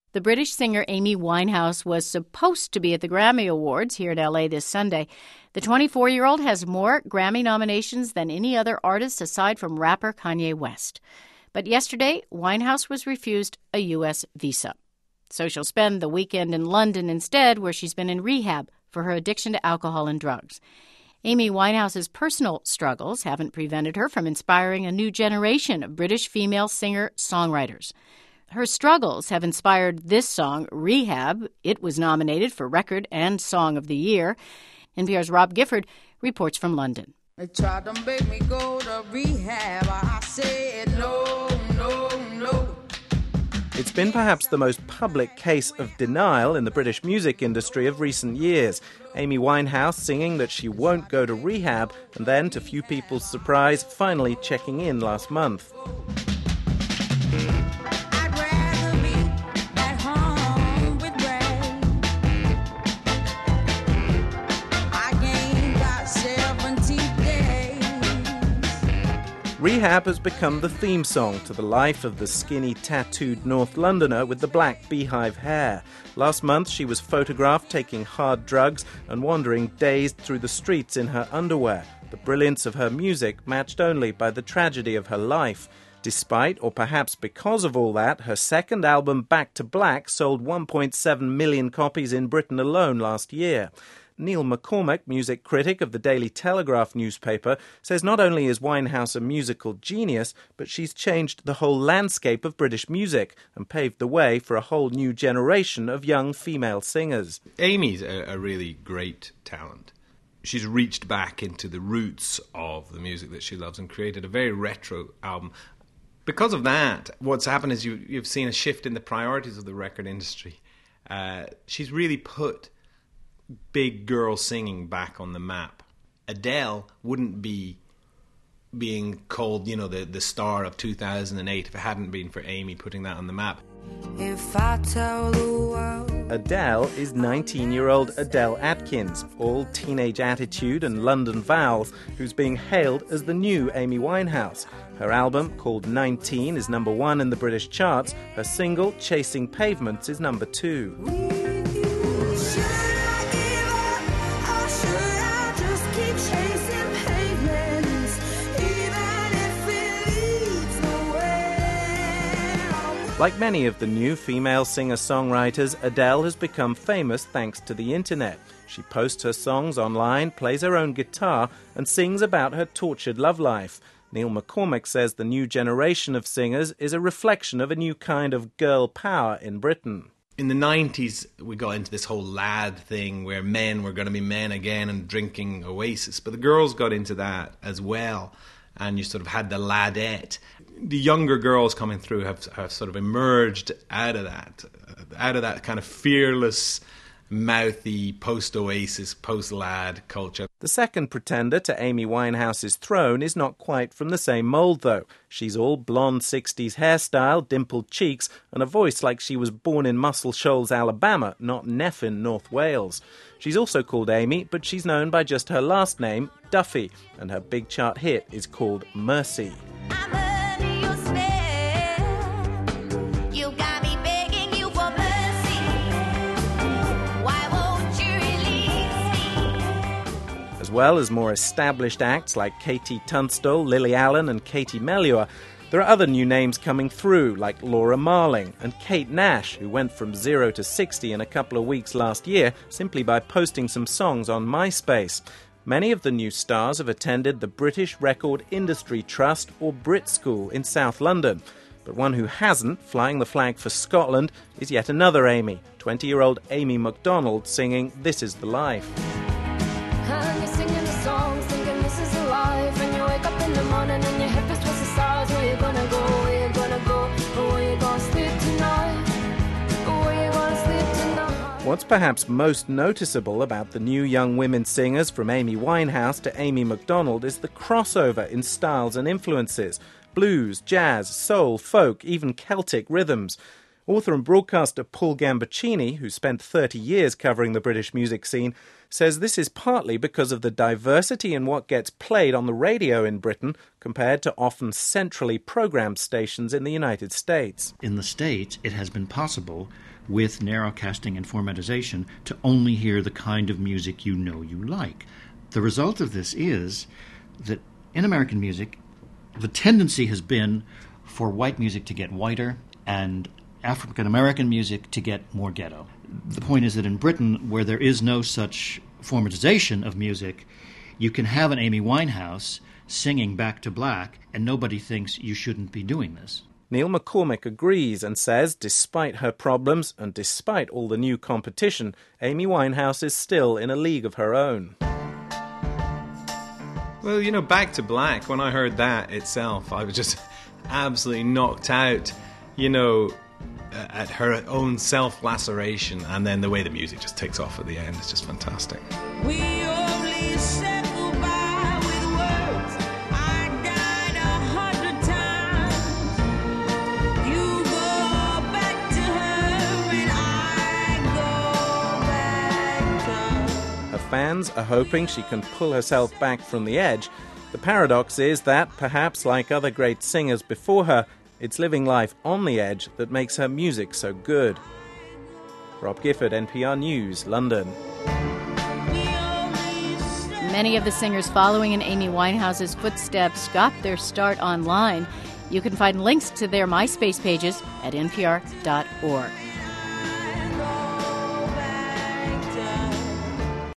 The British singer Amy Winehouse was supposed to be at the Grammy Awards here in L.A. this Sunday. The 24-year-old has more Grammy nominations than any other artist aside from rapper Kanye West. But yesterday, Winehouse was refused a U.S. visa. So she'll spend the weekend in London instead, where she's been in rehab for her addiction to alcohol and drugs. Amy Winehouse's personal struggles haven't prevented her from inspiring a new generation of British female singer-songwriters. Her struggles have inspired this song, Rehab. It was nominated for Record and Song of the Year. NPR's Rob Gifford reports from London. They tried to make me go to rehab. I said no, no, no. It's been perhaps the most public case of denial in the British music industry of recent years. Amy Winehouse singing that she won't go to rehab, and then, to few people's surprise, finally checking in last month. Rehab has become the theme song to the life of the skinny, tattooed North Londoner with the black beehive hair. Last month, she was photographed taking hard drugs and wandering dazed through the streets in her underwear, the brilliance of her music matched only by the tragedy of her life. Despite, or perhaps because of all that, her second album, Back to Black, sold 1.7 million copies in Britain alone last year. Neil McCormack, music critic of the Daily Telegraph newspaper, says not only is Winehouse a musical genius, but she's changed the whole landscape of British music and paved the way for a whole new generation of young female singers. Amy's a really great talent. She's reached back into the roots of the music that she loves and created a very retro album. Because of that, what's happened is you've seen a shift in the priorities of the record industry. She's really put big girl singing back on the map. Adele wouldn't be being called, the star of 2008 if it hadn't been for Amy putting that on the map. If I tell the world. Adele is 19-year-old Adele Atkins, all teenage attitude and London vowels, who's being hailed as the new Amy Winehouse. Her album, called 19, is number 1 in the British charts. Her single, Chasing Pavements, is number 2. Like many of the new female singer-songwriters, Adele has become famous thanks to the internet. She posts her songs online, plays her own guitar, and sings about her tortured love life. Neil McCormack says the new generation of singers is a reflection of a new kind of girl power in Britain. In the 90s, we got into this whole lad thing where men were going to be men again and drinking Oasis, but the girls got into that as well. And you sort of had the ladette. The younger girls coming through have sort of emerged out of that kind of fearless, mouthy, post-Oasis, post-lad culture. The second pretender to Amy Winehouse's throne is not quite from the same mould, though. She's all blonde 60s hairstyle, dimpled cheeks, and a voice like she was born in Muscle Shoals, Alabama, not Neffin, North Wales. She's also called Amy, but she's known by just her last name, Duffy, and her big chart hit is called Mercy. As well as more established acts like Katie Tunstall, Lily Allen and Katie Melua, there are other new names coming through, like Laura Marling and Kate Nash, who went from 0 to 60 in a couple of weeks last year simply by posting some songs on MySpace. Many of the new stars have attended the British Record Industry Trust, or Brit School, in South London. But one who hasn't, flying the flag for Scotland, is yet another Amy, 20-year-old Amy MacDonald, singing This Is the Life. And you're singing the song, thinking this is a life. And you wake up in the morning and your hip is towards the stars. Where you gonna go, where you gonna go, or where you gonna sleep tonight, or where you gonna sleep tonight. What's perhaps most noticeable about the new young women singers from Amy Winehouse to Amy MacDonald is the crossover in styles and influences. Blues, jazz, soul, folk, even Celtic rhythms. Author and broadcaster Paul Gambaccini, who spent 30 years covering the British music scene, says this is partly because of the diversity in what gets played on the radio in Britain compared to often centrally programmed stations in the United States. In the States, it has been possible, with narrowcasting and formatization, to only hear the kind of music you know you like. The result of this is that in American music, the tendency has been for white music to get whiter and African-American music to get more ghetto. The point is that in Britain, where there is no such formatization of music, you can have an Amy Winehouse singing Back to Black, and nobody thinks you shouldn't be doing this. Neil McCormick agrees and says, despite her problems and despite all the new competition, Amy Winehouse is still in a league of her own. Well, you know, Back to Black, when I heard that itself, I was just absolutely knocked out, you know, at her own self-laceration, and then the way the music just takes off at the end. It's just fantastic. We only said goodbye with words. I died 100 times. You go back to her and I go back to her. Her fans are hoping she can pull herself back from the edge. The paradox is that, perhaps like other great singers before her, it's living life on the edge that makes her music so good. Rob Gifford, NPR News, London. Many of the singers following in Amy Winehouse's footsteps got their start online. You can find links to their MySpace pages at npr.org.